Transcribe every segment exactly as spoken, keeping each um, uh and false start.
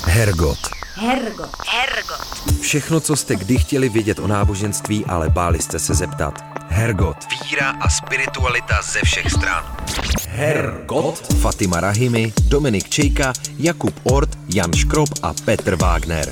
Hergot. Hergot. Hergot. Všechno, co jste kdy chtěli vědět o náboženství, ale báli jste se zeptat. Hergot. Víra a spiritualita ze všech stran. Hergot. Fatima Rahimi, Dominik Čejka, Jakub Ort, Jan Škrob a Petr Wagner.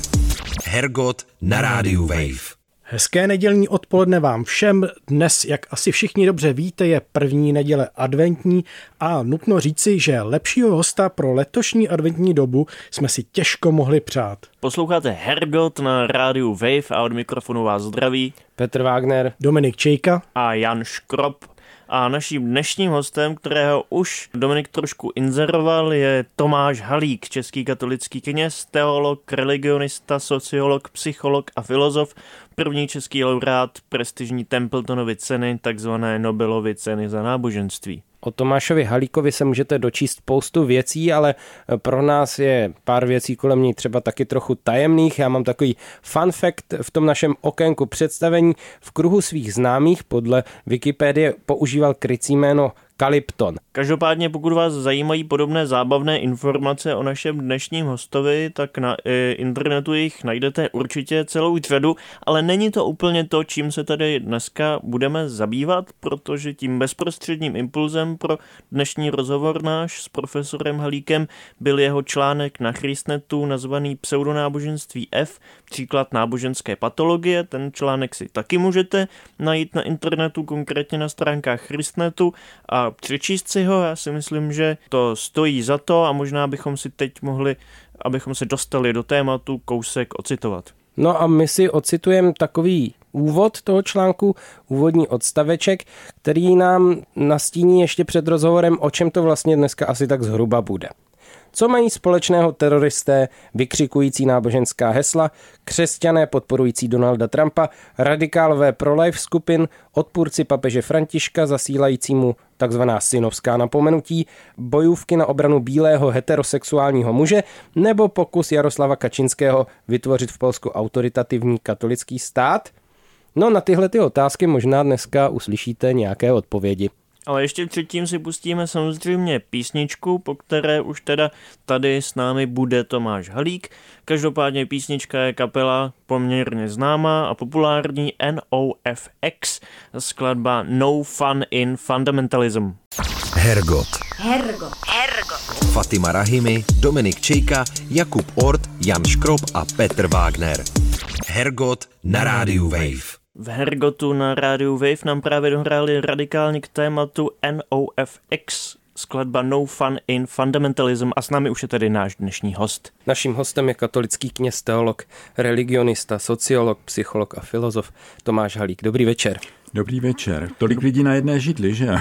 Hergot na rádiu Wave. Hezké nedělní odpoledne vám všem. Dnes, jak asi všichni dobře víte, je první neděle adventní a nutno říci, že lepšího hosta pro letošní adventní dobu jsme si těžko mohli přát. Posloucháte Hergot na rádiu Wave a od mikrofonu vás zdraví Petr Wagner, Dominik Čejka a Jan Škrob. A naším dnešním hostem, kterého už Dominik trošku inzeroval, je Tomáš Halík, český katolický kněz, teolog, religionista, sociolog, psycholog a filozof, první český laureát prestižní Templetonovy ceny, takzvané Nobelovy ceny za náboženství. O Tomášovi Halíkovi se můžete dočíst spoustu věcí, ale pro nás je pár věcí kolem něj třeba taky trochu tajemných. Já mám takový fun fact v tom našem okénku představení. V kruhu svých známých podle Wikipedie používal krycí jméno Kalypton. Každopádně, pokud vás zajímají podobné zábavné informace o našem dnešním hostovi, tak na e, internetu jich najdete určitě celou řadu, ale není to úplně to, čím se tady dneska budeme zabývat, protože tím bezprostředním impulzem pro dnešní rozhovor náš s profesorem Halíkem byl jeho článek na Christnetu nazvaný Pseudonáboženství F, příklad náboženské patologie. Ten článek si taky můžete najít na internetu, konkrétně na stránkách Christnetu a přečíst si ho. Já si myslím, že to stojí za to a možná bychom si teď mohli, abychom se dostali do tématu, kousek ocitovat. No a my si ocitujeme takový úvod toho článku, úvodní odstaveček, který nám nastíní ještě před rozhovorem, o čem to vlastně dneska asi tak zhruba bude. Co mají společného teroristé, vykřikující náboženská hesla, křesťané podporující Donalda Trumpa, radikálové pro-life skupin, odpůrci papeže Františka zasílajícímu takzvaná synovská napomenutí, bojůvky na obranu bílého heterosexuálního muže nebo pokus Jaroslava Kačinského vytvořit v Polsku autoritativní katolický stát? No na tyhle ty otázky možná dneska uslyšíte nějaké odpovědi. Ale ještě předtím si pustíme samozřejmě písničku, po které už teda tady s námi bude Tomáš Halík. Každopádně písnička je kapela poměrně známá a populární N O F X, skladba No Fun in Fundamentalism. Hergot. Hergot. Hergot. Fatima Rahimi, Dominik Čejka, Jakub Ort, Jan Škrob a Petr Wagner. Hergot na rádiu Wave. V Hergotu na rádiu Wave nám právě dohráli radikálně k tématu N O F X, skladba No Fun in Fundamentalism a s námi už je tedy náš dnešní host. Naším hostem je katolický kněz, teolog, religionista, sociolog, psycholog a filozof Tomáš Halík. Dobrý večer. Dobrý večer. Tolik lidí na jedné židli, že?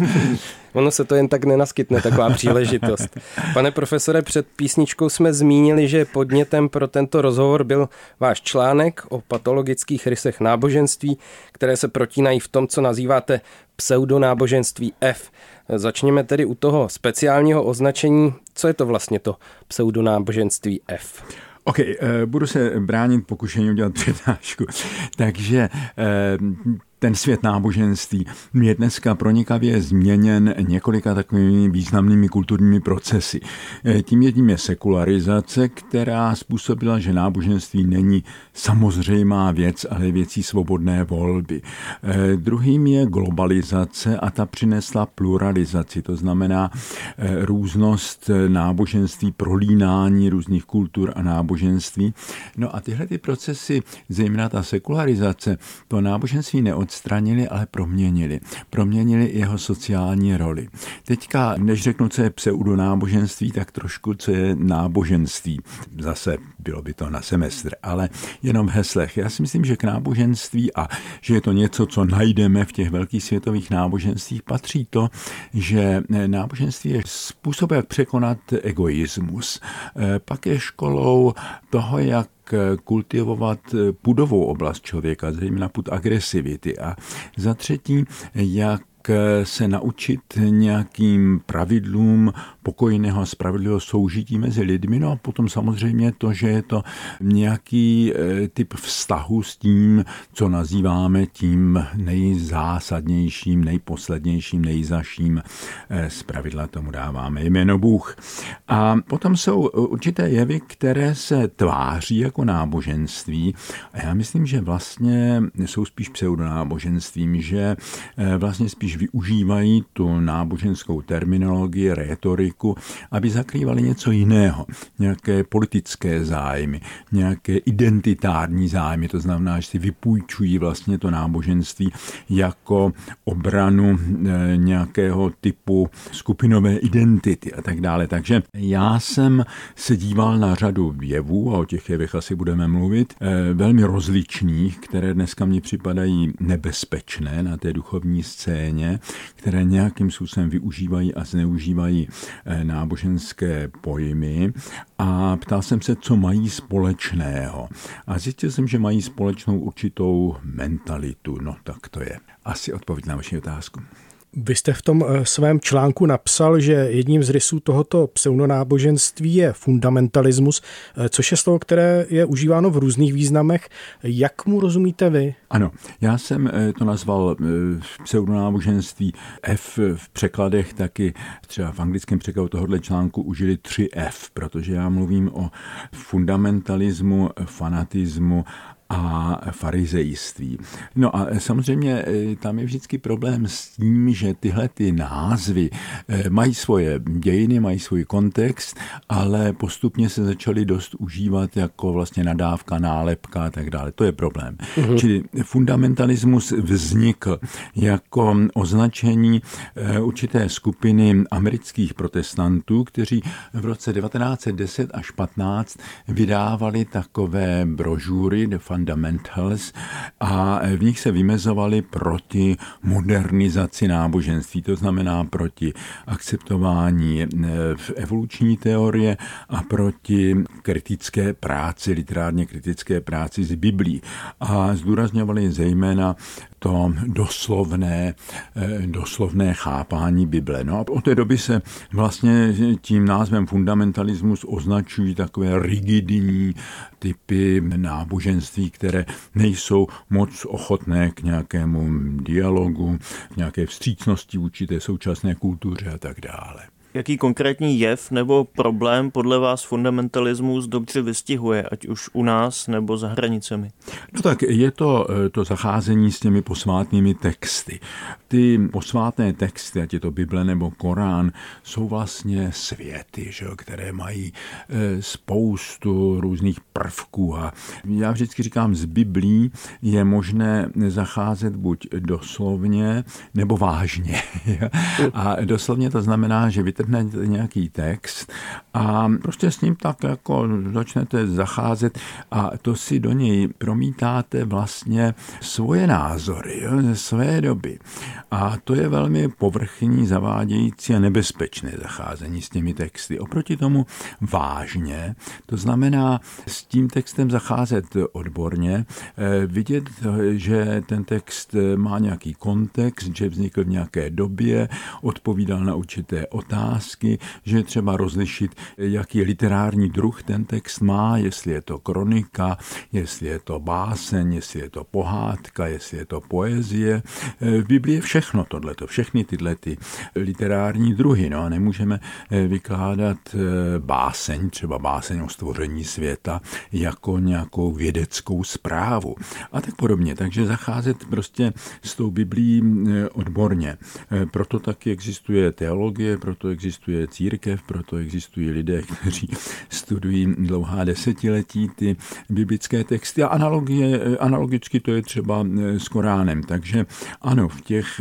Ono se to jen tak nenaskytne, taková příležitost. Pane profesore, před písničkou jsme zmínili, že podnětem pro tento rozhovor byl váš článek o patologických rysech náboženství, které se protínají v tom, co nazýváte pseudonáboženství F. Začněme tedy u toho speciálního označení. Co je to vlastně to pseudonáboženství F? OK, budu se bránit pokušení udělat přednášku. Takže ten svět náboženství je dneska pronikavě změněn několika takovými významnými kulturními procesy. Tím jedním je sekularizace, která způsobila, že náboženství není samozřejmá věc, ale věcí svobodné volby. Druhým je globalizace a ta přinesla pluralizaci, to znamená různost náboženství, prolínání různých kultur a náboženství. No a tyhle ty procesy, zejména ta sekularizace, to náboženství neodstranili, ale proměnili. Proměnili jeho sociální roli. Teďka, než řeknu, co je pseudonáboženství, tak trošku, co je náboženství. Zase bylo by to na semestr, ale jenom v heslech. Já si myslím, že k náboženství a že je to něco, co najdeme v těch velkých světových náboženstvích, patří to, že náboženství je způsob, jak překonat egoismus. Pak je školou toho, jak kultivovat pudovou oblast člověka, zejména pud agresivity. A za třetí, jak se naučit nějakým pravidlům pokojného a spravedlivého soužití mezi lidmi. No a potom samozřejmě to, že je to nějaký typ vztahu s tím, co nazýváme tím nejzásadnějším, nejposlednějším, nejzaším. Zpravidla tomu dáváme jméno Bůh. A potom jsou určité jevy, které se tváří jako náboženství. A já myslím, že vlastně jsou spíš pseudonáboženstvím, že vlastně spíš využívají tu náboženskou terminologii, rétoriku, aby zakrývali něco jiného. Nějaké politické zájmy, nějaké identitární zájmy, to znamená, že si vypůjčují vlastně to náboženství jako obranu nějakého typu skupinové identity a tak dále. Takže já jsem se díval na řadu jevů, a o těch jevech asi budeme mluvit, velmi rozličných, které dneska mi připadají nebezpečné na té duchovní scéně, které nějakým způsobem využívají a zneužívají náboženské pojmy. A ptal jsem se, co mají společného. A zjistil jsem, že mají společnou určitou mentalitu. No tak to je asi odpověď na vaši otázku. Vy jste v tom svém článku napsal, že jedním z rysů tohoto pseudonáboženství je fundamentalismus, což je slovo, které je užíváno v různých významech. Jak mu rozumíte vy? Ano, já jsem to nazval pseudonáboženství F v překladech, taky třeba v anglickém překladu tohoto článku užili tři F, protože já mluvím o fundamentalismu, fanatismu a farizejství. No a samozřejmě tam je vždycky problém s tím, že tyhle ty názvy mají svoje dějiny, mají svůj kontext, ale postupně se začaly dost užívat jako vlastně nadávka, nálepka a tak dále. To je problém. Uhum. Čili fundamentalismus vznikl jako označení určité skupiny amerických protestantů, kteří v roce devatenáct set deset až patnáct vydávali takové brožury Fundamentals a v nich se vymezovali proti modernizaci náboženství, to znamená proti akceptování evoluční teorie a proti kritické práci, literárně kritické práci z Biblí. A zdůrazňovali zejména to doslovné, doslovné chápání Bible. No a od té doby se vlastně tím názvem fundamentalismus označují takové rigidní typy náboženství, které nejsou moc ochotné k nějakému dialogu, k nějaké vstřícnosti vůči té současné kultuře a tak dále. Jaký konkrétní jev nebo problém podle vás fundamentalismus dobře vystihuje, ať už u nás nebo za hranicemi? No tak je to to zacházení s těmi posvátnými texty. Ty posvátné texty, ať je to Bible nebo Korán, jsou vlastně světy, že, které mají spoustu různých prvků. A já vždycky říkám, z Biblí je možné zacházet buď doslovně nebo vážně. A doslovně to znamená, že vytrhnete nějaký text a prostě s ním tak jako začnete zacházet a to si do něj promítáte vlastně svoje názory, jo, ze své doby. A to je velmi povrchní, zavádějící a nebezpečné zacházení s těmi texty. Oproti tomu vážně, to znamená s tím textem zacházet odborně, vidět, že ten text má nějaký kontext, že vznikl v nějaké době, odpovídal na určité otázky, že je třeba rozlišit, jaký literární druh ten text má, jestli je to kronika, jestli je to báseň, jestli je to pohádka, jestli je to poezie. V Biblii je všechno tohleto, všechny tyhle ty literární druhy. No a nemůžeme vykládat báseň, třeba báseň o stvoření světa, jako nějakou vědeckou zprávu a tak podobně. Takže zacházet prostě s tou Biblií odborně. Proto taky existuje teologie, proto existuje církev, proto existují lidé, kteří studují dlouhá desetiletí ty biblické texty a analogie, analogicky to je třeba s Koránem. Takže ano, v těch,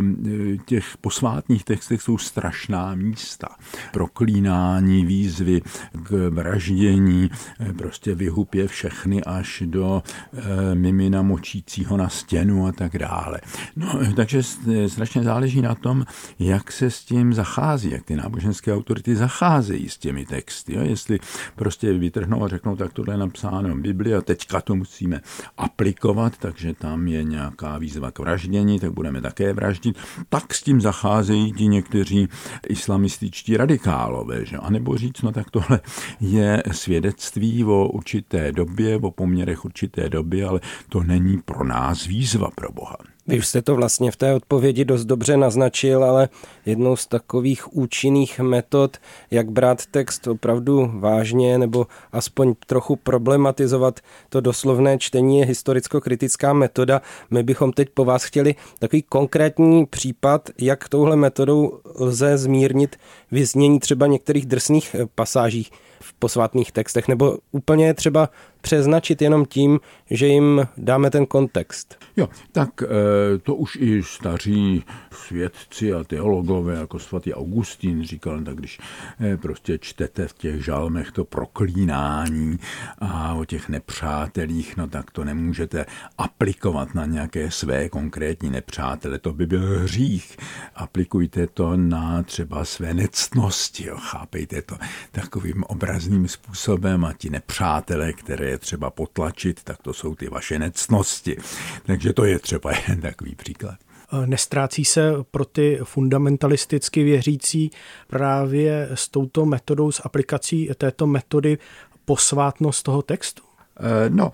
těch posvátných textech jsou strašná místa. Proklínání, výzvy k vraždění, prostě vyhubě všechny až do mimina močícího na stěnu a tak dále. No, takže strašně záleží na tom, jak se s tím zachází, jak ty náboženské autority zacházejí s těmi texty. Jo? Jestli prostě vytrhnou a řeknou, tak tohle je napsáno v Biblii a teďka to musíme aplikovat, takže tam je nějaká výzva k vraždění, tak budeme také vraždit, tak s tím zacházejí ti někteří islamističtí radikálové. Že? A nebo říct, no tak tohle je svědectví o určité době, o poměrech určité doby, ale to není pro nás výzva pro Boha. Vy už jste to vlastně v té odpovědi dost dobře naznačil, ale jednou z takových účinných metod, jak brát text opravdu vážně nebo aspoň trochu problematizovat to doslovné čtení, je historicko-kritická metoda. My bychom teď po vás chtěli takový konkrétní případ, jak touhle metodou lze zmírnit vyznění třeba některých drsných pasáží v posvátných textech, nebo úplně třeba přeznačit jenom tím, že jim dáme ten kontext. Jo, tak to už i staří svědci a teologové, jako svatý Augustín říkal, tak když prostě čtete v těch žalmech to proklínání a o těch nepřátelích, no tak to nemůžete aplikovat na nějaké své konkrétní nepřátele, to by byl hřích. Aplikujte to na třeba své nectnosti, jo, chápejte to takovým obrazným způsobem a ti nepřátelé, které je třeba potlačit, tak to jsou ty vaše nectnosti. Takže to je třeba jeden takový příklad. Nestrácí se pro ty fundamentalisticky věřící právě s touto metodou, s aplikací této metody posvátnost toho textu? No,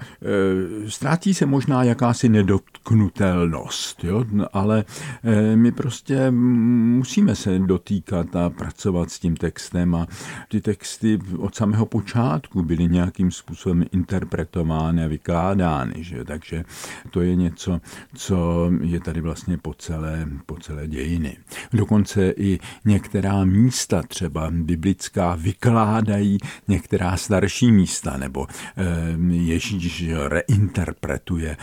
ztrácí se možná jakási nedotknutelnost, jo? Ale my prostě musíme se dotýkat a pracovat s tím textem a ty texty od samého počátku byly nějakým způsobem interpretovány a vykládány, že? Takže to je něco, co je tady vlastně po celé, po celé dějiny. Dokonce i některá místa třeba biblická vykládají některá starší místa, nebo Ježíš reinterpretuje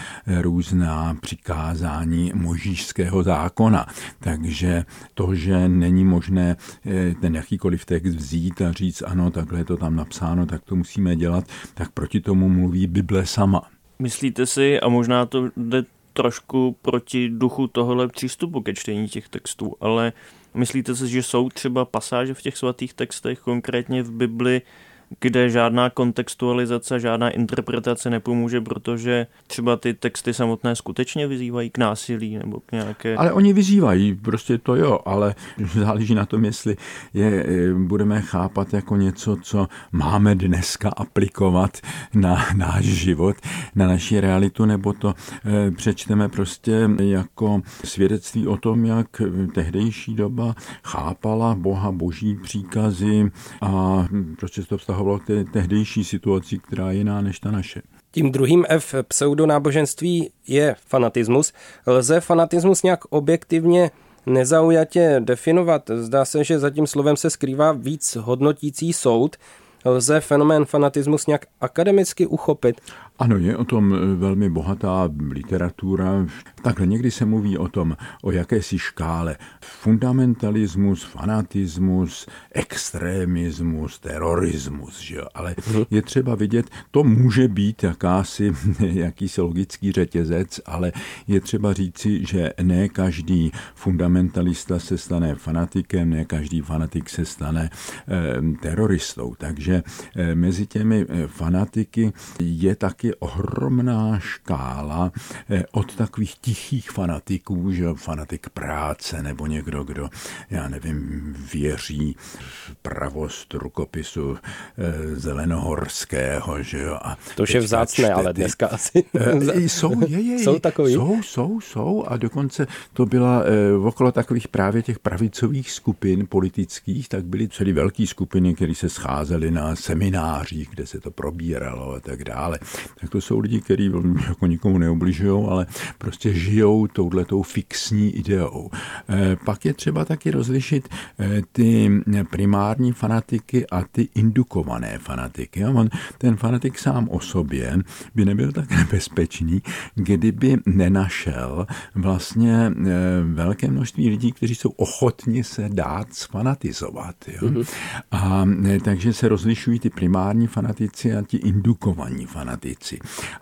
různá přikázání mojžíšského zákona. Takže to, že není možné ten jakýkoliv text vzít a říct, ano, takhle je to tam napsáno, tak to musíme dělat, tak proti tomu mluví Bible sama. Myslíte si, a možná to jde trošku proti duchu tohohle přístupu ke čtení těch textů, ale myslíte si, že jsou třeba pasáže v těch svatých textech, konkrétně v Bibli, kde žádná kontextualizace, žádná interpretace nepomůže, protože třeba ty texty samotné skutečně vyzývají k násilí nebo k nějaké... Ale oni vyzývají, prostě to jo, ale záleží na tom, jestli je budeme chápat jako něco, co máme dneska aplikovat na náš život, na naši realitu, nebo to přečteme prostě jako svědectví o tom, jak tehdejší doba chápala Boha, boží příkazy a prostě to vztahovalo k tehdejší situaci, která je jiná než ta naše. Tím druhým F pseudonáboženství je fanatismus. Lze fanatismus nějak objektivně nezaujatě definovat? Zdá se, že za tím slovem se skrývá víc hodnotící soud. Lze fenomén fanatismus nějak akademicky uchopit? Ano, je o tom velmi bohatá literatura. Takhle někdy se mluví o tom, o jakési škále. Fundamentalismus, fanatismus, extremismus, terorismus, že jo? Ale je třeba vidět, to může být jakási, jakýsi logický řetězec, ale je třeba říci, že ne každý fundamentalista se stane fanatikem, ne každý fanatik se stane eh, teroristou. Takže eh, mezi těmi eh, fanatiky je taky ohromná škála od takových tichých fanatiků, že fanatik práce nebo někdo, kdo, já nevím, věří v pravost rukopisu zelenohorského, že jo. A to je vzácné, ale dneska asi. Jsou, je, je, jsou takový. Jsou, jsou, jsou a dokonce to byla okolo takových právě těch pravicových skupin politických, tak byly celý velké skupiny, které se scházely na seminářích, kde se to probíralo a tak dále. Tak to jsou lidi, kteří jako nikomu neubližují, ale prostě žijou touhletou fixní ideou. E, pak je třeba taky rozlišit e, ty primární fanatiky a ty indukované fanatiky. A on, ten fanatik sám o sobě by nebyl tak nebezpečný, kdyby nenašel vlastně e, velké množství lidí, kteří jsou ochotni se dát sfanatizovat. Jo? Mm-hmm. A e, takže se rozlišuje rozlišují ty primární fanatici a ti indukovaní fanatici.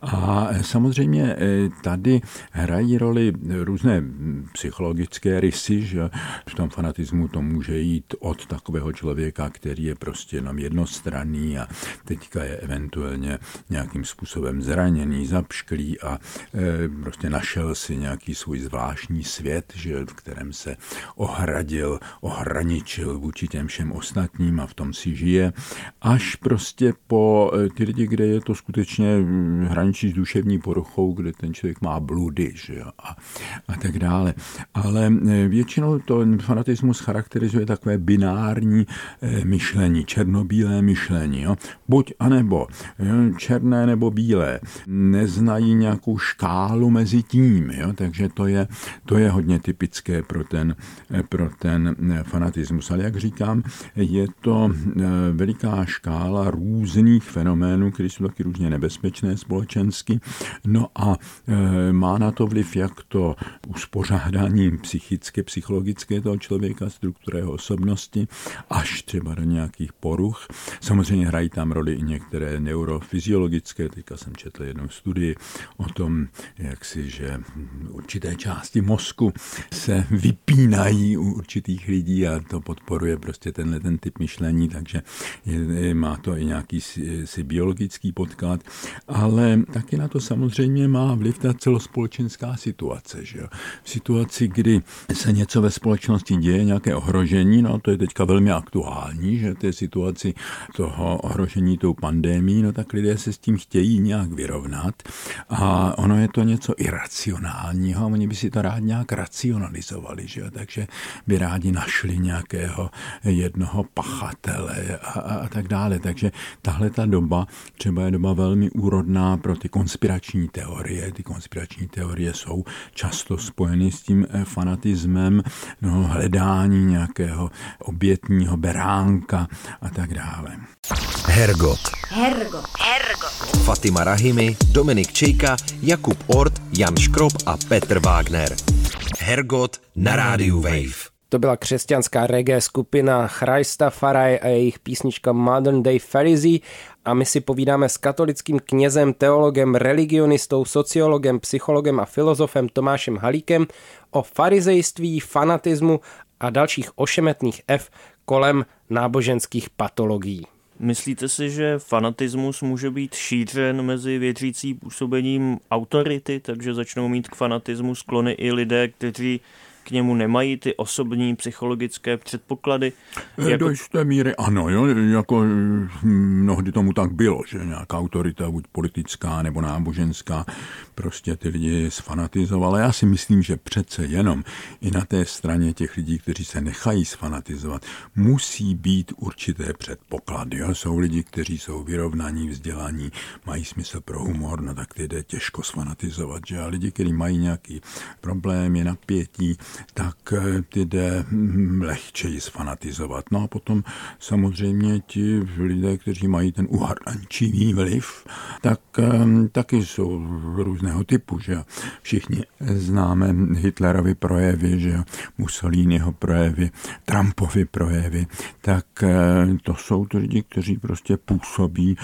A samozřejmě tady hrají roli různé psychologické rysy, že v tom fanatismu to může jít od takového člověka, který je prostě jenom jednostranný a teďka je eventuálně nějakým způsobem zraněný, zapšklý a e, prostě našel si nějaký svůj zvláštní svět, že, v kterém se ohradil, ohraničil vůči těm všem ostatním a v tom si žije, až prostě po ty lidi, kde je to skutečně hraničí s duševní poruchou, kde ten člověk má bludy, že, a, a tak dále. Ale většinou to fanatismus charakterizuje takové binární myšlení, černobílé myšlení. Jo? Buď a nebo, jo? Černé nebo bílé. Neznají nějakou škálu mezi tím, jo? Takže to je, to je hodně typické pro ten, pro ten fanatismus. Ale jak říkám, je to veliká škála různých fenoménů, které jsou taky různě nebezpečné společensky. No a má na to vliv jak to uspořádání psychické, psychologické toho člověka, struktura jeho osobnosti, až třeba do nějakých poruch. Samozřejmě hrají tam roli i některé neurofyziologické. Teďka jsem četl jednu studii o tom, jak si, že určité části mozku se vypínají u určitých lidí a to podporuje prostě tenhle ten typ myšlení, takže je, má to i nějaký si, si biologický podklad, ale taky na to samozřejmě má vliv ta celospolečenská situace. Že jo? V situaci, kdy se něco ve společnosti děje, nějaké ohrožení, no to je teďka velmi aktuální, že v té situaci toho ohrožení tou pandemií, no tak lidé se s tím chtějí nějak vyrovnat a ono je to něco iracionálního, oni by si to rádi nějak racionalizovali, že jo? Takže by rádi našli nějakého jednoho pachatele a, a, a tak dále. Takže tahle ta doba třeba je doba velmi úrodná pro ty konspirační teorie. Ty konspirační teorie jsou často spojeny s tím fanatismem, no, hledání nějakého obětního beránka a tak dále. Hergot. Hergot. Hergot. Fatima Rahimi, Dominik Čejka, Jakub Ort, Jan Škrob a Petr Wagner. Hergot na rádiu Wave. To byla křesťanská reggae skupina Rastafari a jejich písnička Modern Day Pharisee a my si povídáme s katolickým knězem, teologem, religionistou, sociologem, psychologem a filozofem Tomášem Halíkem o farizejství, fanatismu a dalších ošemetných F kolem náboženských patologií. Myslíte si, že fanatismus může být šířen mezi věřící působením autority, takže začnou mít k fanatismu sklony i lidé, kteří k němu nemají ty osobní psychologické předpoklady? Jako... Do jisté míry ano, jo? Jako mnohdy tomu tak bylo, že nějaká autorita, buď politická nebo náboženská, prostě ty lidi sfanatizovala. Já si myslím, že přece jenom i na té straně těch lidí, kteří se nechají sfanatizovat, musí být určité předpoklady. Jo? Jsou lidi, kteří jsou vyrovnaní, vzdělaní, mají smysl pro humor, no tak ty jde těžko sfanatizovat. Že? A lidi, kteří mají nějaký problém, je napětí, tak ty jde lehčeji sfanatizovat. No a potom samozřejmě ti lidé, kteří mají ten uharlančivý vliv, tak taky jsou různého typu, že všichni známe Hitlerovy projevy, že Mussoliniho projevy, Trumpovy projevy, tak to jsou to lidi, kteří prostě působí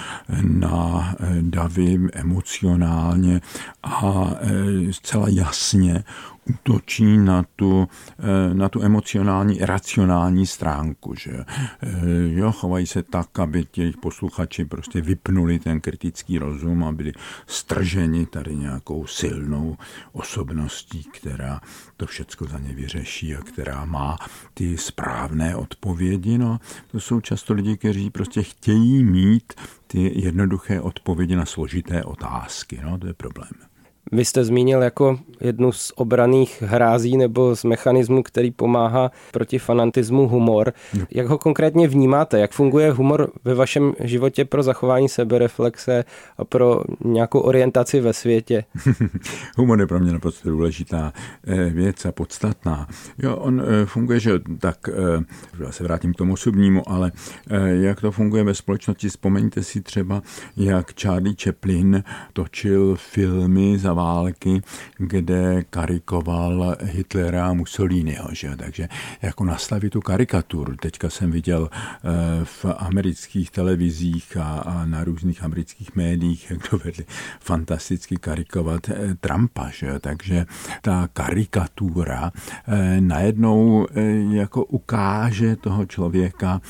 na davy emocionálně a zcela jasně útočí na tu, na tu emocionální, racionální stránku. Že? Jo, chovají se tak, aby těch posluchači prostě vypnuli ten kritický rozum a byli strženi tady nějakou silnou osobností, která to všecko za ně vyřeší a která má ty správné odpovědi. No, to jsou často lidi, kteří prostě chtějí mít ty jednoduché odpovědi na složité otázky. No, to je problém. Vy jste zmínil jako jednu z obranných hrází nebo z mechanismů, který pomáhá proti fanatismu, humor. Jak ho konkrétně vnímáte? Jak funguje humor ve vašem životě pro zachování sebereflexe a pro nějakou orientaci ve světě? Humor je pro mě naprosto důležitá věc a podstatná. Jo, on funguje, že tak, já se vrátím k tomu osobnímu, ale jak to funguje ve společnosti, vzpomeňte si třeba, jak Charlie Chaplin točil filmy za války, kde karikoval Hitlera a Mussoliniho, že? Takže jako nastavit tu karikaturu. Teďka jsem viděl v amerických televizích a, a na různých amerických médiích, jak dovedli fantasticky karikovat Trumpa, že? Takže ta karikatura najednou jako ukáže toho člověka,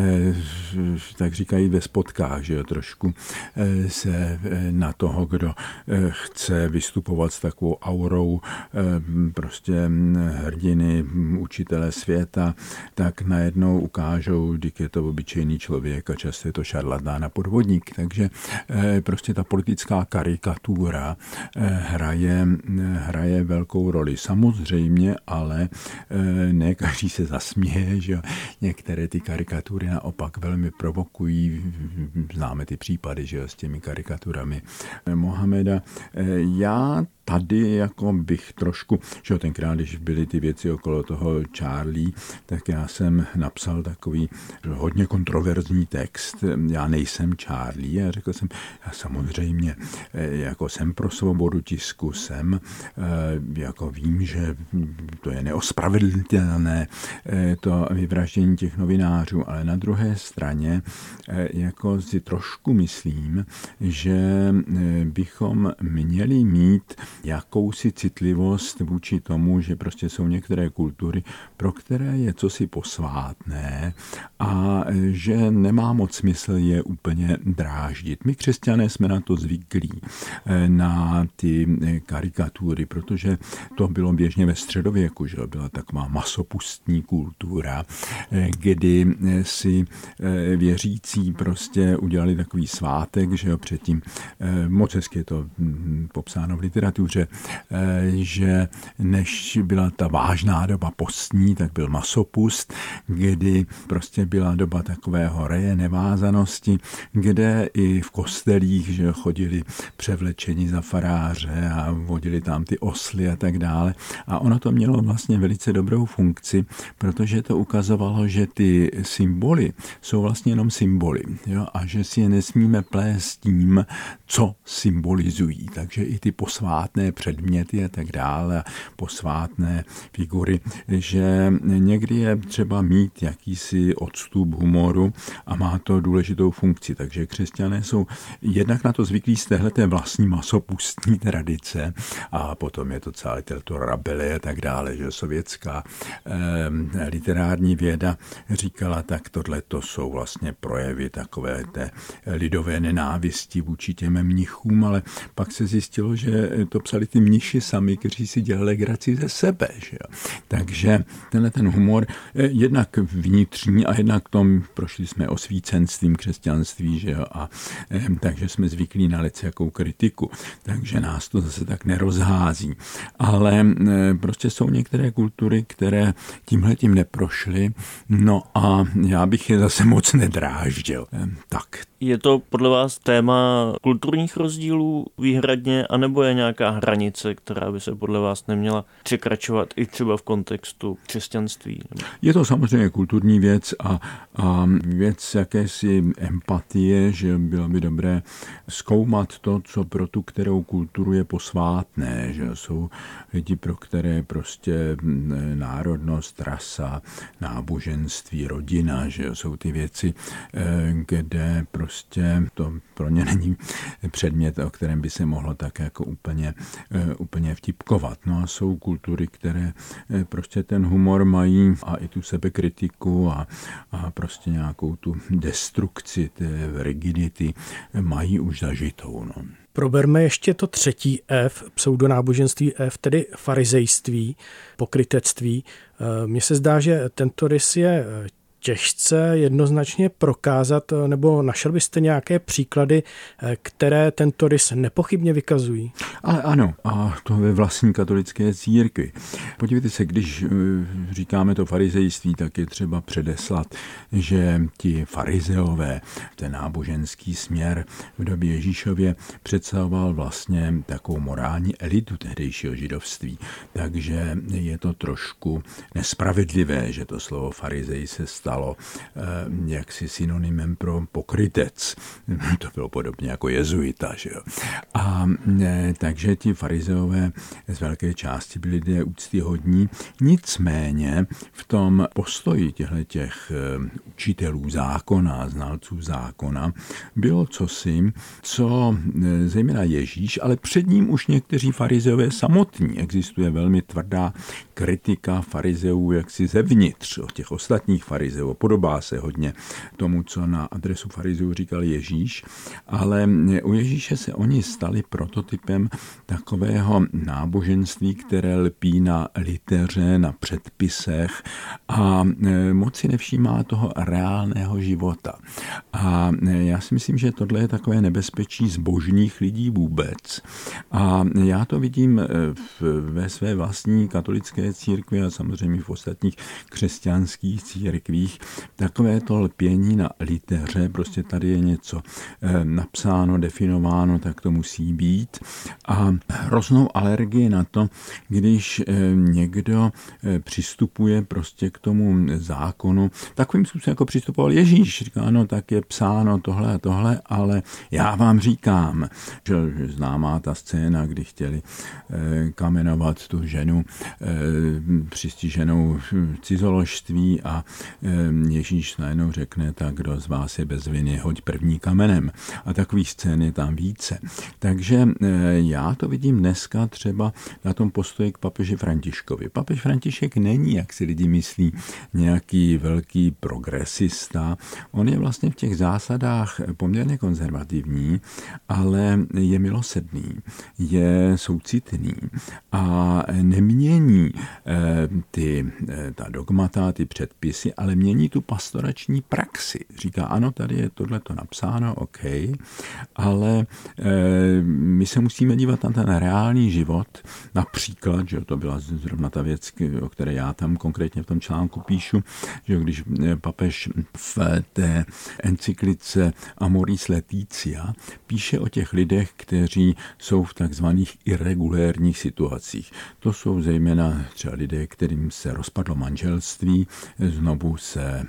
tak říkají ve spotkách, že trošku se na toho, kdo chce vystupovat s takovou aurou prostě hrdiny, učitele světa, tak najednou ukážou, když je to obyčejný člověk a často je to šarlatán a podvodník. Takže prostě ta politická karikatura hraje, hraje velkou roli. Samozřejmě, ale ne každý se zasměje, že některé ty karikatury naopak velmi provokují. Známe ty případy, že s těmi karikaturami Mohameda. Já tady jako bych trošku, že tenkrát, když byly ty věci okolo toho Charlie, tak já jsem napsal takový hodně kontroverzní text. Já nejsem Charlie a řekl jsem, já samozřejmě jako jsem pro svobodu tisku, jsem, jako vím, že to je neospravedlnitelné to vyvraždění těch novinářů, ale na druhé straně jako si trošku myslím, že bychom měli mít jakousi citlivost vůči tomu, že prostě jsou některé kultury, pro které je cosi posvátné a že nemá moc smysl je úplně dráždit. My křesťané jsme na to zvyklí, na ty karikatury, protože to bylo běžně ve středověku, že byla taková masopustní kultura, kdy si věřící prostě udělali takový svátek, že jo, předtím moc hezky je to popsáno v literatuře, že než byla ta vážná doba postní, tak byl masopust, kdy prostě byla doba takového reje nevázanosti, kde i v kostelích, že chodili převlečeni za faráře a vodili tam ty osly a tak dále. A ono to mělo vlastně velice dobrou funkci, protože to ukazovalo, že ty symboly jsou vlastně jenom symboly, jo? A že si je nesmíme plést tím, co symbolizují. Takže i ty posvátné předměty a tak dále, posvátné figury, že někdy je třeba mít jakýsi odstup humoru a má to důležitou funkci. Takže křesťané jsou jednak na to zvyklí z téhleté vlastní masopustní tradice a potom je to celé to rabele a tak dále, že sovětská eh, literární věda říkala, tak tohle to jsou vlastně projevy takové té lidové nenávisti vůči těm mnichům, ale pak se zjistilo, že to psali ty mniši sami, kteří si dělali legraci ze sebe. Že jo? Takže tenhle ten humor jednak vnitřní a jednak tom prošli jsme osvícenstvím křesťanství, že jo? A eh, takže jsme zvyklí na lecjakou kritiku, takže nás to zase tak nerozhází. Ale eh, prostě jsou některé kultury, které tímhletím neprošly, no a já bych je zase moc nedráždil. Eh, tak. Je to podle vás téma kulturních rozdílů výhradně, anebo je nějaká hranice, která by se podle vás neměla překračovat i třeba v kontextu křesťanství? Je to samozřejmě kulturní věc a, a věc jakési empatie, že bylo by dobré zkoumat to, co pro tu kterou kulturu je posvátné, že jsou lidi, pro které prostě národnost, rasa, náboženství, rodina, že jsou ty věci, kde prostě to pro ně není předmět, o kterém by se mohlo tak jako úplně, úplně vtipkovat. No a jsou kultury, které prostě ten humor mají a i tu sebekritiku a, a prostě nějakou tu destrukci té rigidity mají už zažitou. No. Proberme ještě to třetí F, pseudonáboženství F, tedy farizejství, pokrytectví. Mně se zdá, že tento rys je těžce jednoznačně prokázat, nebo našel byste nějaké příklady, které tento rys nepochybně vykazují? Ale ano, a to ve vlastní katolické církvi. Podívejte se, když říkáme to farizejství, tak je třeba předeslat, že ti farizeové, ten náboženský směr v době Ježíšově představoval vlastně takovou morální elitu tehdejšího židovství. Takže je to trošku nespravedlivé, že to slovo farizej se stalo stalo jaksi synonymem pro pokrytec. To bylo podobně jako jezuita, že jo. A takže ti farizeové z velké části byli lidé úctyhodní, nicméně v tom postoji těch učitelů zákona, znalců zákona, bylo cosi, co zejména Ježíš, ale před ním už někteří farizeové samotní. Existuje velmi tvrdá kritika farizeů jaksi zevnitř od těch ostatních farizeů. Podobá se hodně tomu, co na adresu farizeů říkal Ježíš, ale u Ježíše se oni stali prototypem takového náboženství, které lpí na liteře, na předpisech a moc si nevšímá toho reálného života. A já si myslím, že tohle je takové nebezpečí zbožných lidí vůbec. A já to vidím ve své vlastní katolické církvi a samozřejmě v ostatních křesťanských církvích. Takové to lpění na liteře, prostě tady je něco napsáno, definováno, tak to musí být. A hroznou alergii na to, když někdo přistupuje prostě k tomu zákonu, takovým způsobem jako přistupoval Ježíš. Říká, ano, tak je psáno tohle a tohle, ale já vám říkám, že známá ta scéna, kdy chtěli kamenovat tu ženu přistiženou cizoložství a Ježíš najednou řekne, tak kdo z vás je bez viny, hoď první kamenem. A takových scén je tam více. Takže já to vidím dneska třeba na tom postoji k papeži Františkovi. Papež František není, jak si lidi myslí, nějaký velký progresista. On je vlastně v těch zásadách poměrně konzervativní, ale je milosrdný, je soucitný a nemění ty, ta dogmata, ty předpisy, ale mění tu pastorační praxi. Říká, ano, tady je tohleto napsáno, OK, ale my se musíme dívat na ten reálný život. Například, že to byla zrovna ta věc, o které já tam konkrétně v tom článku píšu, že když papež v té encyklice Amoris Laetitia píše o těch lidech, kteří jsou v takzvaných irregulérních situacích. To jsou zejména třeba lidé, kterým se rozpadlo manželství, znovu se e,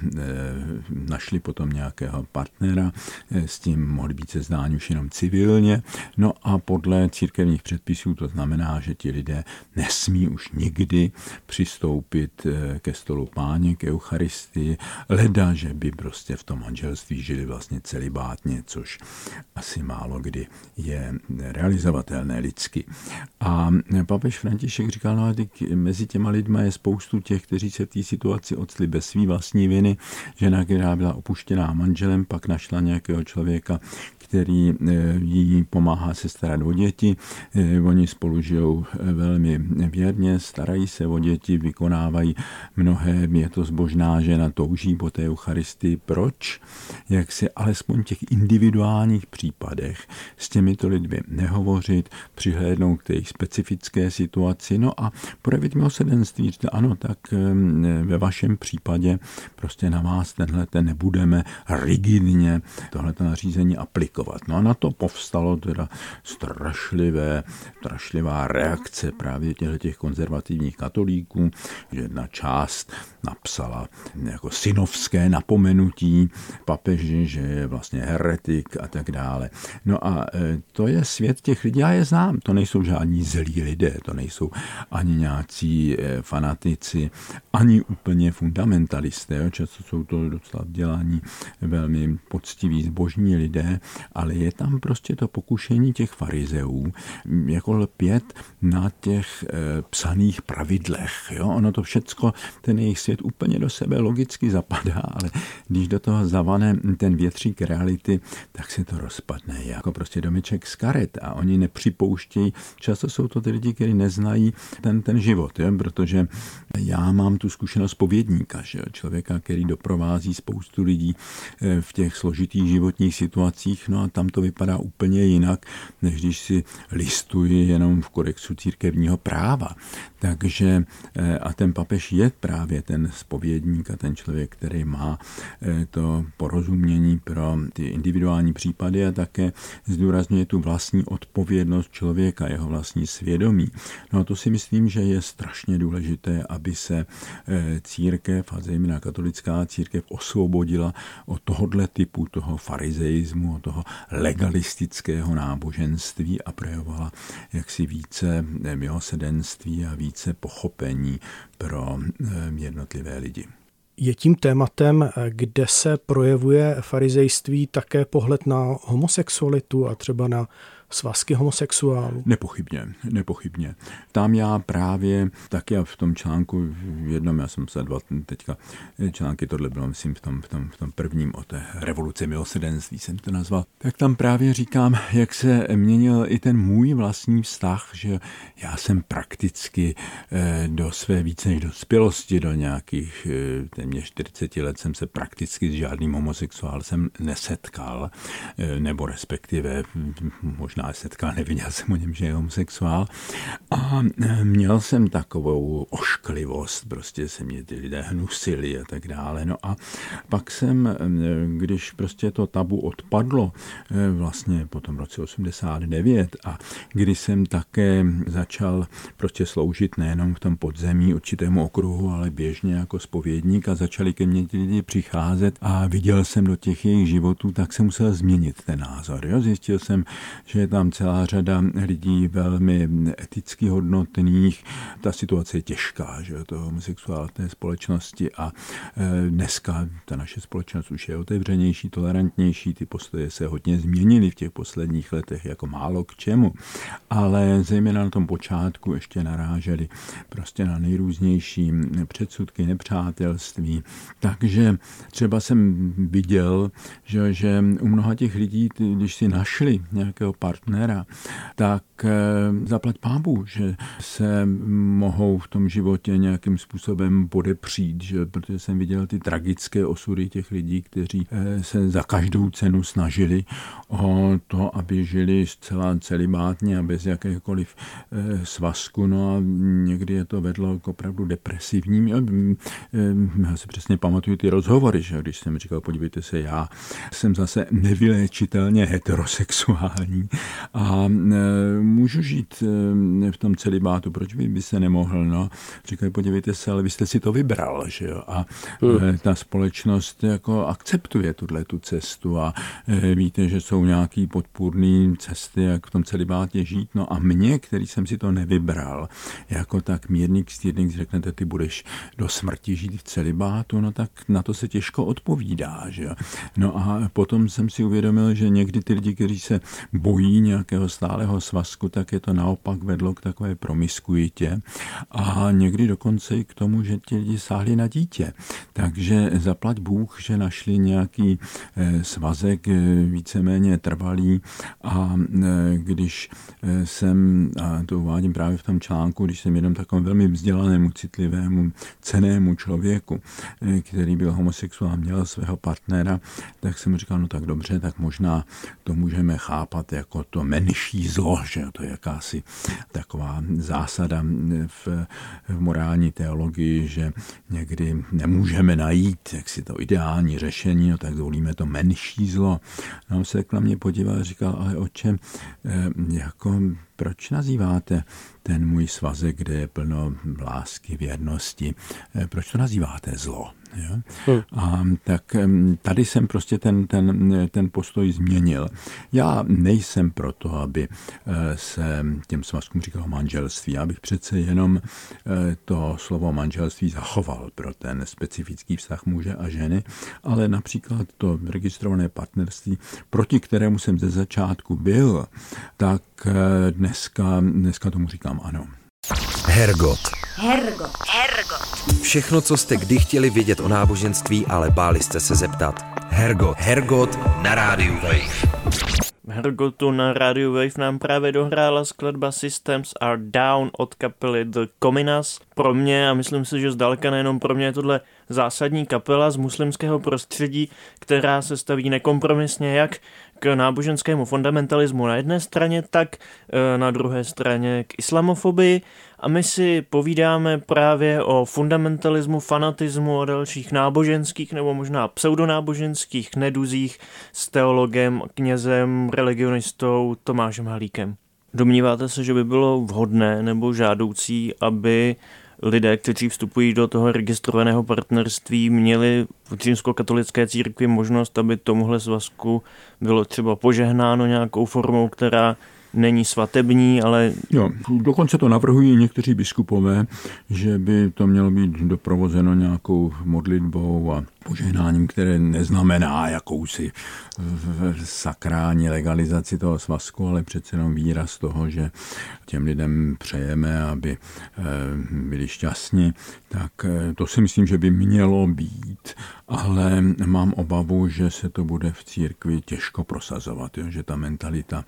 našli potom nějakého partnera, e, s tím mohli být seznáni už jenom civilně. No a podle církevních předpisů to znamená, že ti lidé nesmí už nikdy přistoupit ke stolu Páně, k Eucharistii, leda, že by prostě v tom manželství žili vlastně celibátně, což asi málo kdy je realizovatelné lidsky. A papež František říkal, no mezi těma lidma je spoustu těch, kteří se v té situaci octli bez svý vlastní viny. Žena, která byla opuštěná manželem, pak našla nějakého člověka, který jí pomáhá se starat o děti. Oni spolu žijou velmi věrně, starají se o děti, vykonávají mnohé, je to zbožná žena, touží po té Eucharistii. Proč? Jak se alespoň v těch individuálních případech s těmito lidmi nehovořit, přihlédnout k té specifické situaci, no a projevit milosrdenství. Ano, tak ve vašem případě prostě na vás tenhlete nebudeme rigidně tohleto nařízení aplikovat. No a na to povstalo teda strašlivé, strašlivá reakce právě těch konzervativních katolíků, že jedna část napsala jako synovské napomenutí papeži, že je vlastně heretik a tak dále. No a to je svět těch lidí, já je znám, to nejsou žádní zlí lidé, to nejsou ani nějací fanatici, ani úplně fundamentalisté, jo? Často jsou to docela vzdělaní, velmi poctiví, zbožní lidé, ale je tam prostě to pokušení těch farizeů, jako lpět na těch e, psaných pravidlech. Jo? Ono to všecko, ten jejich svět úplně do sebe logicky zapadá, ale když do toho zavane ten větřík reality, tak se to rozpadne jako prostě domeček z karet a oni nepřipouštějí. Často jsou to ty lidi, kteří neznají ten, ten život, jo? Protože já mám tu zkušenost povědníka, že? Člověka, který doprovází spoustu lidí v těch složitých životních situacích, no a tam to vypadá úplně jinak, než když si listuji jenom v kodexu církevního práva. Takže a ten papež je právě ten zpovědník a ten člověk, který má to porozumění pro ty individuální případy a také zdůrazňuje tu vlastní odpovědnost člověka, jeho vlastní svědomí. No a to si myslím, že je strašně strašně důležité, aby se církev, a zejména katolická církev, osvobodila od tohohle typu toho farizeismu, od toho legalistického náboženství a projevovala jaksi více milosrdenství a více pochopení pro jednotlivé lidi. Je tím tématem, kde se projevuje farizejství, také pohled na homosexualitu a třeba na svazky homosexuálů? Nepochybně, nepochybně. Tam já právě taky v tom článku jednom, já jsem se dva teďka články, tohle bylo myslím v tom, v tom, v tom prvním o té revoluci milosrdenství jsem to nazval, tak tam právě říkám, jak se měnil i ten můj vlastní vztah, že já jsem prakticky do své více než dospělosti, do nějakých téměř čtyřicet let jsem se prakticky s žádným homosexuálem nesetkal, nebo respektive možná setkal, neviděl jsem o něm, že je homosexuál. A měl jsem takovou ošklivost, prostě se mě ty lidé hnusili a tak dále. No a pak jsem, když prostě to tabu odpadlo, vlastně po tom roce osmdesát devět, a když jsem také začal prostě sloužit nejenom v tom podzemí určitému okruhu, ale běžně jako zpovědník a začali ke mně ti lidi přicházet a viděl jsem do těch jejich životů, tak jsem musel změnit ten názor. Jo? Zjistil jsem, že je tam celá řada lidí velmi eticky hodnotných. Ta situace je těžká, že to homosexuál té společnosti a dneska ta naše společnost už je otevřenější, tolerantnější, ty postoje se hodně změnily v těch posledních letech jako málo k čemu, ale zejména na tom počátku ještě naráželi prostě na nejrůznější předsudky, nepřátelství. Takže třeba jsem viděl, že, že u mnoha těch lidí, když si našli nějakého partnera, tak zaplať pámbu, že se mohou v tom životě nějakým způsobem podepřít, že, protože jsem viděl ty tragické osudy těch lidí, kteří se za každou cenu snažili o to, aby žili zcela celibátně a bez jakéhokoliv svazku. No a někdy je to vedlo k opravdu depresivním. Já si přesně pamatuju ty rozhovory, že když jsem říkal, podívejte se, já jsem zase nevyléčitelně heterosexuální a můžu žít v tom celibátu, proč by, by se nemohl, no. Říkají, podívejte se, ale vy jste si to vybral, že jo, a hmm. ta společnost jako akceptuje tuhle tu cestu a víte, že jsou nějaký podpůrný cesty, jak v tom celibátě žít, no a mě, který jsem si to nevybral, jako tak mírník stýrník, řeknete, ty budeš do smrti žít v celibátu, no tak na to se těžko odpovídá, že jo. No a potom jsem si uvědomil, že někdy ty lidi, kteří se bojí nějakého stálého svazku, tak je to naopak vedlo k takové promiskuitě a někdy dokonce i k tomu, že ti lidi sáhli na dítě. Takže zaplať Bůh, že našli nějaký svazek víceméně trvalý a když jsem, a to uvádím právě v tom článku, když jsem jenom takovému velmi vzdělanému, citlivému, cennému člověku, který byl homosexuál, měl svého partnera, tak jsem říkal, no tak dobře, tak možná to můžeme chápat jako to menší zlo, že to je jakási taková zásada v, v morální teologii, že někdy nemůžeme najít jaksi to ideální řešení, no tak zvolíme to menší zlo. No, on se na mě podíval a říkal, ale otče, jako proč nazýváte ten můj svazek, kde je plno lásky, věrnosti, proč to nazýváte zlo? Jo? Hmm. A tak tady jsem prostě ten, ten, ten postoj změnil. Já nejsem proto, aby se těm svazkům říkalo manželství. Já bych přece jenom to slovo manželství zachoval pro ten specifický vztah muže a ženy, ale například to registrované partnerství, proti kterému jsem ze začátku byl, tak dneska, dneska tomu říkám ano. Hergot. Hergot. Hergot. Všechno, co jste kdy chtěli vědět o náboženství, ale báli jste se zeptat. Hergot. Hergot na rádiu Wave. V Hergotu na rádiu Wave nám právě dohrála skladba Systems Are Down od kapely The Cominas. Pro mě, a myslím si, že zdaleka nejenom pro mě, je tohle zásadní kapela z muslimského prostředí, která se staví nekompromisně jak k náboženskému fundamentalismu na jedné straně, tak na druhé straně k islamofobii. A my si povídáme právě o fundamentalismu, fanatismu a dalších náboženských nebo možná pseudonáboženských neduzích s teologem, knězem, religionistou Tomášem Halíkem. Domníváte se, že by bylo vhodné nebo žádoucí, aby lidé, kteří vstupují do toho registrovaného partnerství, měli v římskokatolické církvi možnost, aby tomuhle svazku bylo třeba požehnáno nějakou formou, která není svatební, ale... Jo, dokonce to navrhují někteří biskupové, že by to mělo být doprovozeno nějakou modlitbou a požehnáním, které neznamená jakousi sakrální legalizaci toho svazku, ale přece jenom výraz toho, že těm lidem přejeme, aby byli šťastní, tak to si myslím, že by mělo být, ale mám obavu, že se to bude v církvi těžko prosazovat, jo? Že ta mentalita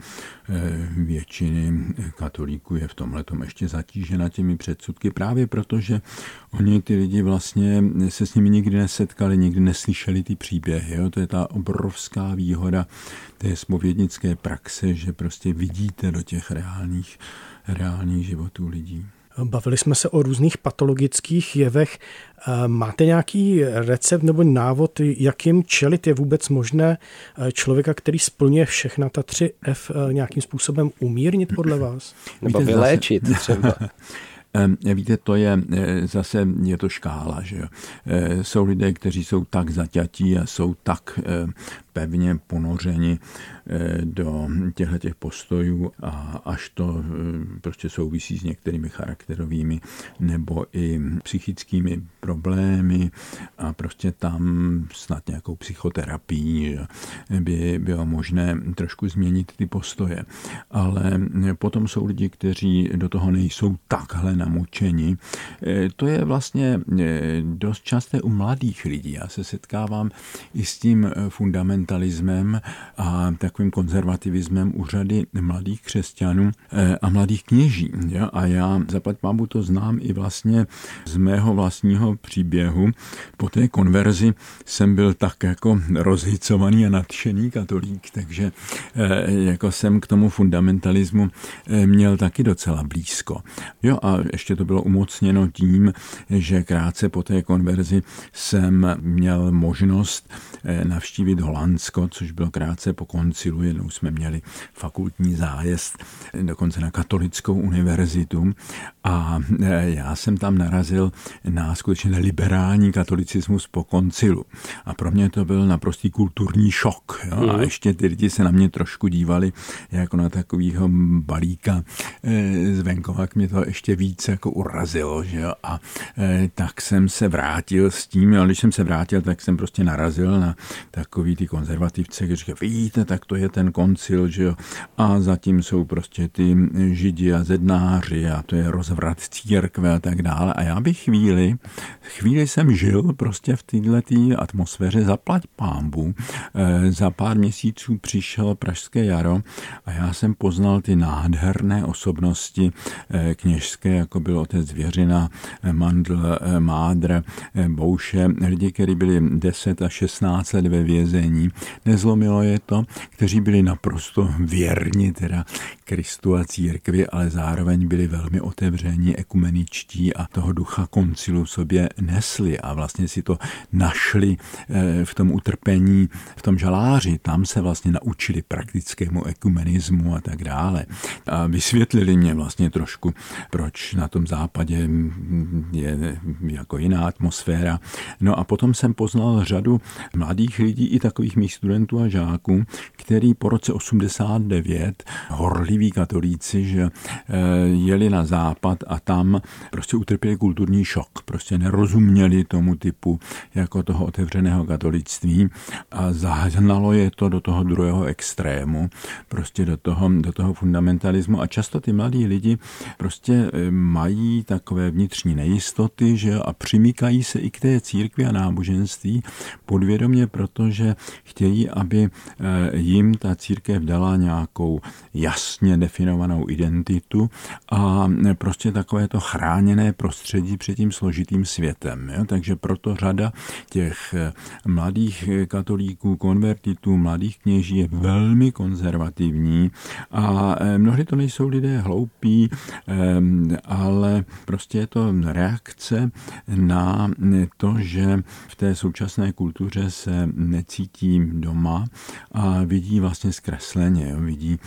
většiny katolíků je v tomhletom ještě zatížena těmi předsudky, právě proto, že oni ty lidi vlastně se s nimi nikdy nesetkali, nikdy neslyšeli ty příběhy. Jo? To je ta obrovská výhoda té zpovědnické praxe, že prostě vidíte do těch reálných, reálných životů lidí. Bavili jsme se o různých patologických jevech. Máte nějaký recept nebo návod, jak jim čelit? Je vůbec možné člověka, který splňuje všechna ta tři F, nějakým způsobem umírnit podle vás? Nebo vyléčit třeba. Víte, to je zase, je to škála, že jo. Jsou lidé, kteří jsou tak zaťatí a jsou tak pevně ponořeni do těchto těch postojů a až to prostě souvisí s některými charakterovými nebo i psychickými problémy a prostě tam snad nějakou psychoterapii by bylo možné trošku změnit ty postoje. Ale potom jsou lidi, kteří do toho nejsou takhle namučeni. To je vlastně dost časté u mladých lidí. Já se setkávám i s tím fundamentalismem a takovým konzervativismem u řady mladých křesťanů a mladých kněží. Ja? A já zaplať pánbůh to znám i vlastně z mého vlastního příběhu. Po té konverzi jsem byl tak jako rozhicovaný a nadšený katolík, takže jako jsem k tomu fundamentalismu měl taky docela blízko. Jo, a ještě to bylo umocněno tím, že krátce po té konverzi jsem měl možnost navštívit Holandsko, což bylo krátce po koncilu. Jednou jsme měli fakultní zájezd dokonce na katolickou univerzitu a já jsem tam narazil na skutečně liberální katolicismus po koncilu. A pro mě to byl naprostý kulturní šok. Jo? A ještě ty lidi se na mě trošku dívali jako na takovýho balíka z venkova, mě to ještě víc jako urazilo. Že jo? A tak jsem se vrátil s tím, ale když jsem se vrátil, tak jsem prostě narazil na takový ty konzervativce, kteří říkají, víte, tak to je ten koncil, že jo? A zatím jsou prostě ty židi a zednáři a to je rozvrat církve a tak dále. A já bych chvíli, chvíli jsem žil prostě v této atmosféře, zaplať pánbůh. E, za pár měsíců přišel Pražské jaro a já jsem poznal ty nádherné osobnosti e, kněžské, jako byl otec Věřina, Mandl, e, Mádr, e, Bouše, lidi, kteří byli deset a šestnáct let ve vězení. Nezlomilo je to, kteří byli naprosto věrni teda Kristu a církvi, ale zároveň byli velmi otevření, ekumeničtí a toho ducha koncilu v sobě nesli a vlastně si to našli v tom utrpení, v tom žaláři. Tam se vlastně naučili praktickému ekumenismu a tak dále. A vysvětlili mě vlastně trošku, proč na tom západě je jako jiná atmosféra. No a potom jsem poznal řadu mladých lidí i takových mých studentů a žáků, který po roce osmdesát devět, horliví katolíci, že jeli na západ a tam prostě utrpěli kulturní šok. Prostě nerozuměli tomu typu jako toho otevřeného katolictví a zahnalo je to do toho druhého extrému, prostě do toho, do toho fundamentalismu a často ty mladí lidi prostě mají takové vnitřní nejistoty, že a přimíkají se i k té církvi a náboženství podvědomě, protože chtějí, aby jim ta církev dala nějakou jasně definovanou identitu a prostě takové to chráněné prostředí před tím složitým světem. Jo? Takže proto řada těch mladých katolíků, konvertitů, mladých kněží je velmi konzervativní a mnohdy to nejsou lidé hloupí a ale prostě je to reakce na to, že v té současné kultuře se necítí doma a vidí vlastně zkresleně. Vidí,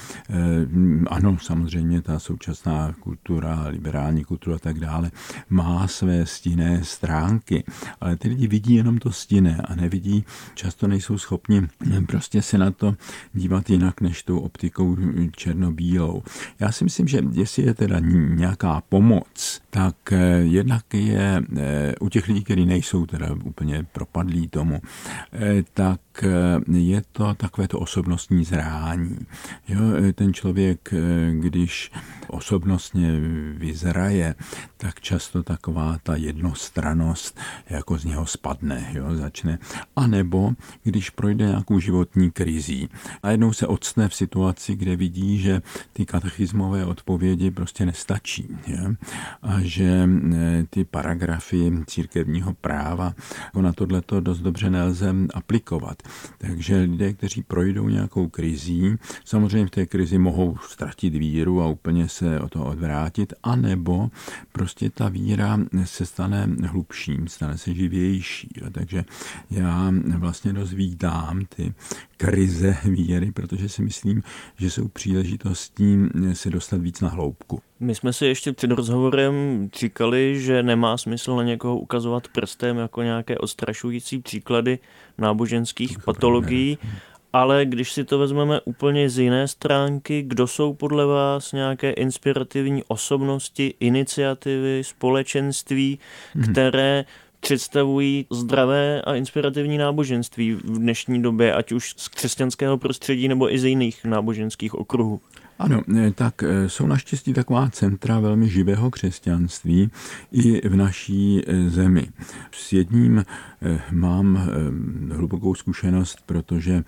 ano, samozřejmě ta současná kultura, liberální kultura a tak dále má své stinné stránky, ale ty lidi vidí jenom to stinné a nevidí, často nejsou schopni prostě se na to dívat jinak než tou optikou černobílou. Já si myslím, že jestli je teda nějaká pomoc, tak jednak je u těch lidí, kteří nejsou teda úplně propadlí tomu, tak je to takové to osobnostní zrání. Jo, ten člověk, když osobnostně vyzraje, tak často taková ta jednostrannost jako z něho spadne, jo, začne. A nebo když projde nějakou životní krizí a jednou se octne v situaci, kde vidí, že ty katechismové odpovědi prostě nestačí. Je? A že ty paragrafy církevního práva jako na tohleto dost dobře nelze aplikovat. Takže lidé, kteří projdou nějakou krizí, samozřejmě v té krizi mohou ztratit víru a úplně se od toho odvrátit, anebo prostě ta víra se stane hlubším, stane se živější. Jo? Takže já vlastně dost vítám ty krize víry, protože si myslím, že jsou příležitostí se dostat víc na hloubku. My jsme si ještě před rozhovorem říkali, že nemá smysl na někoho ukazovat prstem jako nějaké odstrašující příklady náboženských to patologií, ale když si to vezmeme úplně z jiné stránky, kdo jsou podle vás nějaké inspirativní osobnosti, iniciativy, společenství, hmm. které představují zdravé a inspirativní náboženství v dnešní době, ať už z křesťanského prostředí nebo i z jiných náboženských okruhů? Ano, tak jsou naštěstí taková centra velmi živého křesťanství i v naší zemi. S jedním mám hlubokou zkušenost, protože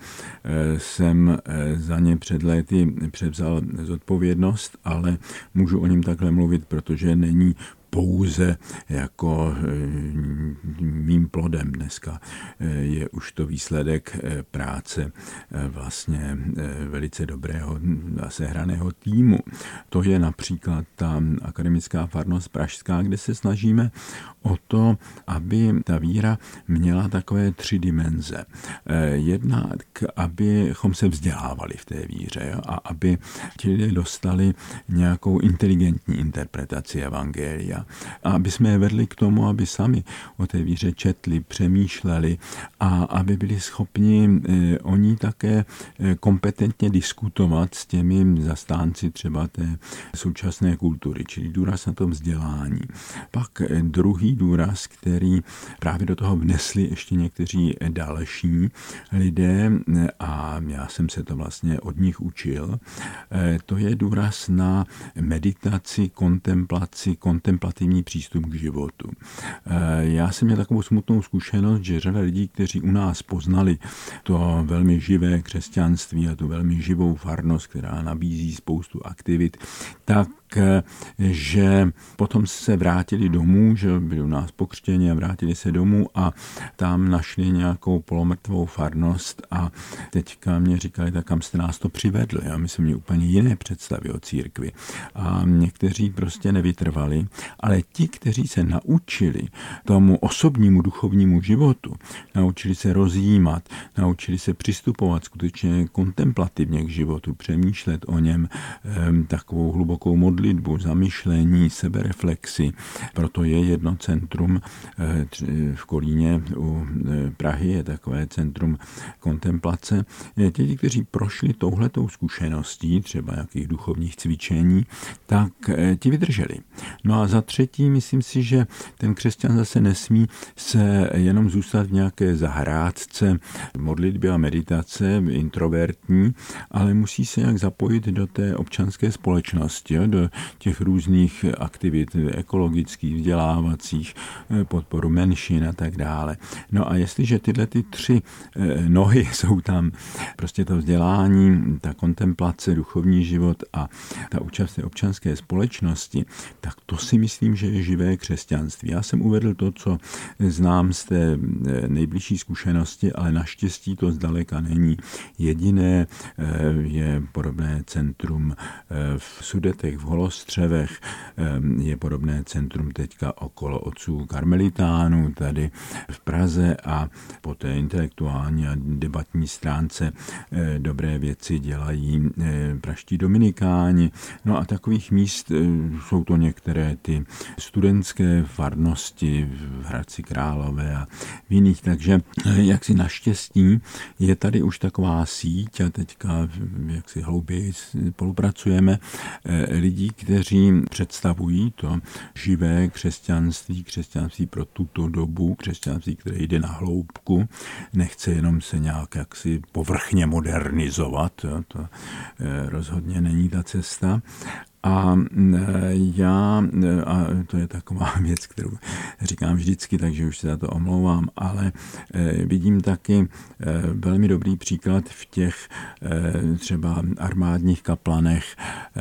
jsem za ně před léty převzal zodpovědnost, ale můžu o něm takhle mluvit, protože není pouze jako mým plodem dneska je už to výsledek práce vlastně velice dobrého a sehraného týmu. To je například ta akademická farnost pražská, kde se snažíme o to, aby ta víra měla takové tři dimenze. Jednak, abychom se vzdělávali v té víře a aby ti lidé dostali nějakou inteligentní interpretaci evangelia. A aby jsme je vedli k tomu, aby sami o té víře četli, přemýšleli a aby byli schopni eh, oni také eh, kompetentně diskutovat s těmi zastánci třeba té současné kultury, čili důraz na to vzdělání. Pak eh, druhý důraz, který právě do toho vnesli ještě někteří další lidé eh, a já jsem se to vlastně od nich učil, eh, to je důraz na meditaci, kontemplaci, kontemplativní přístup k životu. Já jsem měl takovou smutnou zkušenost, že řada lidí, kteří u nás poznali to velmi živé křesťanství a tu velmi živou farnost, která nabízí spoustu aktivit, tak že potom se vrátili domů, že byli u nás pokřtěni a vrátili se domů a tam našli nějakou polomrtvou farnost a teďka mě říkali, tak kam jste nás to přivedli. Já myslím, že úplně jiné představy o církvi. A někteří prostě nevytrvali, ale ti, kteří se naučili tomu osobnímu duchovnímu životu, naučili se rozjímat, naučili se přistupovat skutečně kontemplativně k životu, přemýšlet o něm takovou hlubokou modlitbu, zamyšlení, sebereflexi. Proto je jedno centrum v Kolíně u Prahy, je takové centrum kontemplace. Ti, kteří prošli touhletou zkušeností, třeba nějakých duchovních cvičení, tak ti vydrželi. No a za třetí, myslím si, že ten křesťan zase nesmí se jenom zůstat v nějaké zahrádce modlitby a meditace, introvertní, ale musí se nějak zapojit do té občanské společnosti, jo, do těch různých aktivit ekologických, vzdělávacích, podporu menšin a tak dále. No a jestliže tyhle ty tři nohy jsou tam, prostě to vzdělání, ta kontemplace, duchovní život a ta účast v občanské společnosti, tak to si myslím, že je živé křesťanství. Já jsem uvedl to, co znám z té nejbližší zkušenosti, ale naštěstí to zdaleka není jediné. Je podobné centrum v Sudetech, v Holocaustu, Holostřevech je podobné centrum teďka okolo otců karmelitánů tady v Praze a po té intelektuální a debatní stránce dobré věci dělají praští dominikáni. No a takových míst jsou to některé ty studentské farnosti v Hradci Králové a v jiných, takže jaksi naštěstí je tady už taková síť a teďka jaksi hlouběji spolupracujeme lidí, kteří představují to živé křesťanství, křesťanství pro tuto dobu, křesťanství, které jde na hloubku, nechce jenom se nějak jaksi povrchně modernizovat, jo, to rozhodně není ta cesta. A já, a to je taková věc, kterou říkám vždycky, takže už se za to omlouvám, ale vidím taky velmi dobrý příklad v těch třeba armádních kaplanech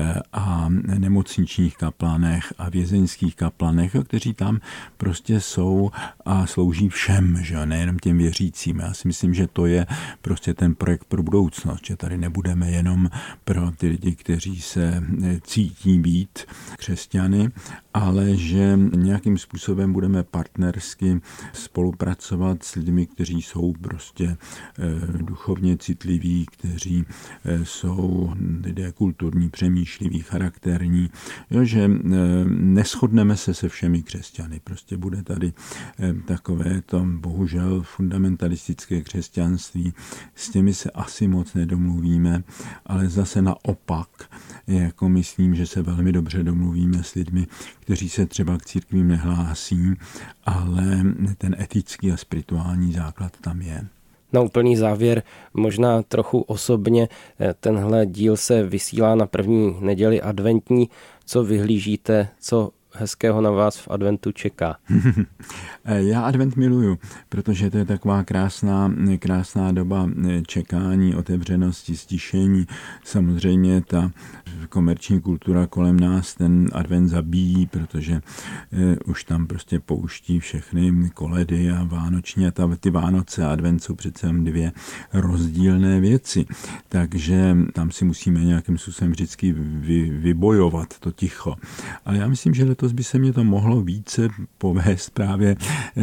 a nemocničních kaplanech a vězeňských kaplanech, kteří tam prostě jsou a slouží všem, že nejenom těm věřícím. Já si myslím, že to je prostě ten projekt pro budoucnost, že tady nebudeme jenom pro ty lidi, kteří se cítí být křesťany, ale že nějakým způsobem budeme partnersky spolupracovat s lidmi, kteří jsou prostě duchovně citliví, kteří jsou lidé kulturní, přemýšliví, charakterní, jo, že neshodneme se se všemi křesťany. Prostě bude tady takové to bohužel fundamentalistické křesťanství, s těmi se asi moc nedomluvíme, ale zase naopak, jako myslím, že se velmi dobře domluvíme s lidmi, kteří se třeba k církvím nehlásí, ale ten etický a spirituální základ tam je. Na úplný závěr, možná trochu osobně, tenhle díl se vysílá na první neděli adventní. Co vyhlížíte, co hezkého na vás v adventu čeká? Já advent miluju, protože to je taková krásná, krásná doba čekání, otevřenosti, stišení. Samozřejmě ta komerční kultura kolem nás ten advent zabíjí, protože už tam prostě pouští všechny koledy a vánoční a ta, ty Vánoce a advent jsou přece dvě rozdílné věci. Takže tam si musíme nějakým způsobem vždycky vy, vybojovat to ticho. Ale já myslím, že letos by se mě to mohlo více povést právě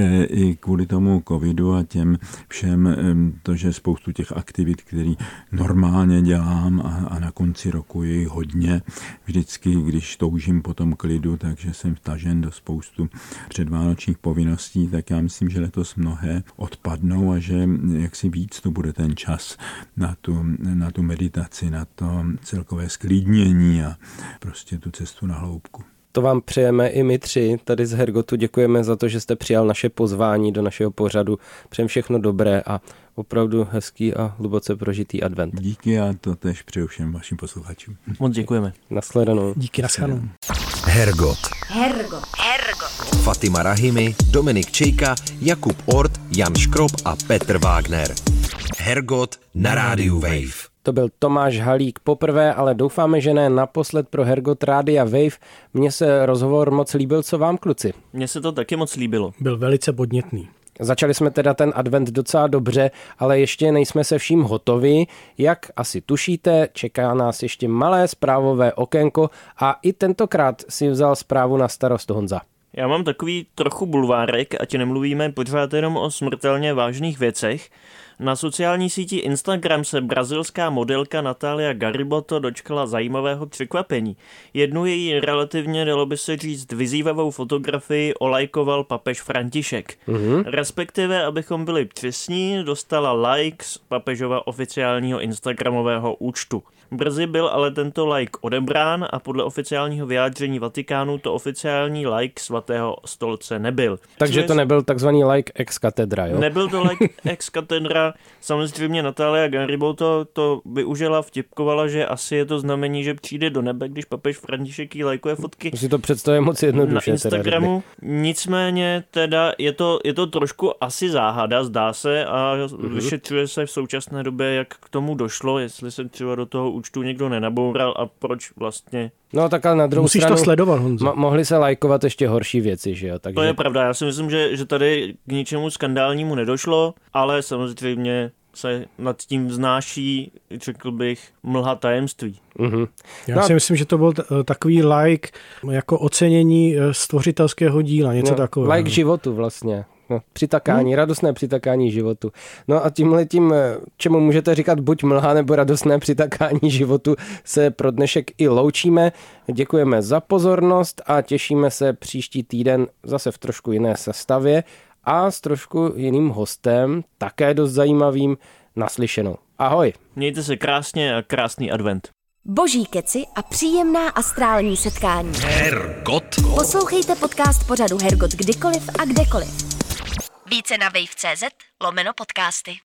i kvůli tomu covidu a těm všem, to, že spoustu těch aktivit, které normálně dělám a, a na konci roku je hodně. Vždycky, když toužím po tom klidu, takže jsem vtažen do spoustu předvánočních povinností, tak já myslím, že letos mnohé odpadnou a že jaksi víc to bude ten čas na tu, na tu meditaci, na to celkové sklidnění a prostě tu cestu na hloubku. To vám přejeme i my tři. Tady z Hergotu děkujeme za to, že jste přijal naše pozvání do našeho pořadu. Přejem všechno dobré a opravdu hezký a hluboce prožitý advent. Díky a to tež přeju všem vašim posluchačům. Moc děkujeme. Nashledanou. Díky, nashledanou. Hergot. Hergot. Hergot. Fatima Rahimi, Dominik Čejka, Jakub Ort, Jan Škrob a Petr Wagner. Hergot na rádiu Wave. To byl Tomáš Halík poprvé, ale doufáme, že ne naposled pro Hergot Rádia Wave. Mně se rozhovor moc líbil, co vám, kluci? Mně se to taky moc líbilo. Byl velice podnětný. Začali jsme teda ten advent docela dobře, ale ještě nejsme se vším hotovi. Jak asi tušíte, čeká nás ještě malé zprávové okénko a i tentokrát si vzal zprávu na starost Honza. Já mám takový trochu bulvárek, ať nemluvíme pořád jenom o smrtelně vážných věcech. Na sociální síti Instagram se brazilská modelka Natália Gariboto dočkala zajímavého překvapení. Jednu její relativně, dalo by se říct, vyzývavou fotografii olajkoval papež František. Mm-hmm. Respektive, abychom byli přesní, dostala like z papežova oficiálního instagramového účtu. Brzy byl ale tento like odebrán a podle oficiálního vyjádření Vatikánu to oficiální like svatého stolce nebyl. Takže to nebyl takzvaný like ex cathedra, jo? Nebyl to like ex cathedra. Samozřejmě Natália Gariboto to využila, vtipkovala, že asi je to znamení, že přijde do nebe, když papež František jí lajkuje fotky. Si to představuje moc jednoduše. Na Instagramu. Teda, nicméně teda je to, je to trošku asi záhada, zdá se, a mm-hmm. vyšetřuje se v současné době, jak k tomu došlo, jestli se třeba do toho účtu někdo nenaboural a proč vlastně. No tak ale na druhou Musíš stranu to sledovat, Honzo. Mo- mohli se lajkovat ještě horší věci, že jo? Takže... To je pravda, já si myslím, že, že tady k ničemu skandálnímu nedošlo, ale samozřejmě se nad tím vznáší, řekl bych, mlha tajemství. Mm-hmm. Já no si myslím, že to byl t- takový like jako ocenění stvořitelského díla, něco no, takového. Like životu vlastně. No, přitakání, hmm. radostné přitakání životu. No a tímhletím, čemu můžete říkat buď mlha nebo radostné přitakání životu, se pro dnešek i loučíme. Děkujeme za pozornost a těšíme se příští týden zase v trošku jiné sestavě a s trošku jiným hostem, také dost zajímavým, naslyšenou. Ahoj. Mějte se krásně a krásný advent. Boží keci a příjemná astrální setkání. Hergot. Poslouchejte podcast pořadu Hergot kdykoliv a kdekoliv. Více na wave tečka cé zet lomeno podcasty.